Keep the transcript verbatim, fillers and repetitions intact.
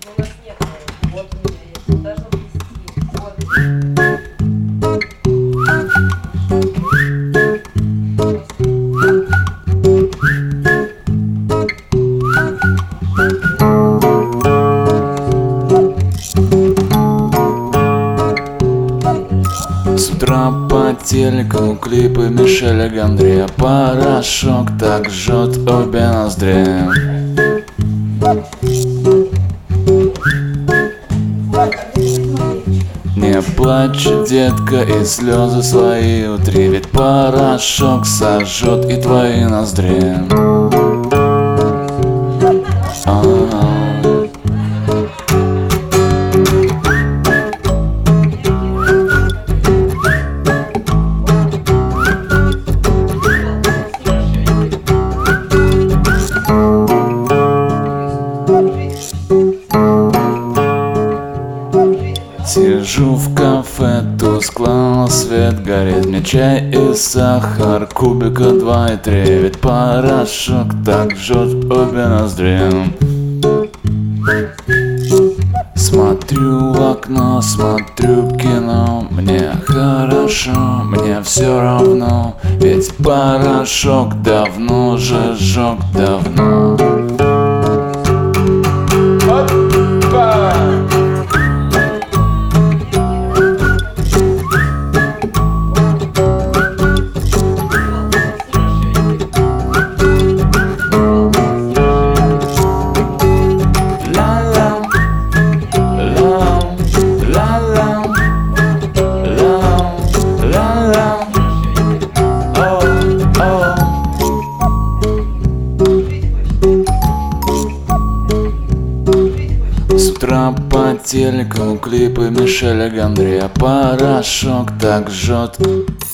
Но у нас нет. Вот у меня есть. Должно быть. Вот. С утра по телеку клипы Мишеля Гондри, порошок так жжет обе ноздри. Не плачь, детка, и слезы свои утри, ведь порошок сожжет и твои ноздри. А-а-а. Сижу в кафе, тускло, свет горит, мне чай и сахар, кубика два и три, ведь порошок так жжет обе ноздри. Смотрю в окно, смотрю кино, мне хорошо, мне все равно, ведь порошок давно же сжег давно. Опа! С утра по телеку клипы Мишеля Гондри, порошок так жжет.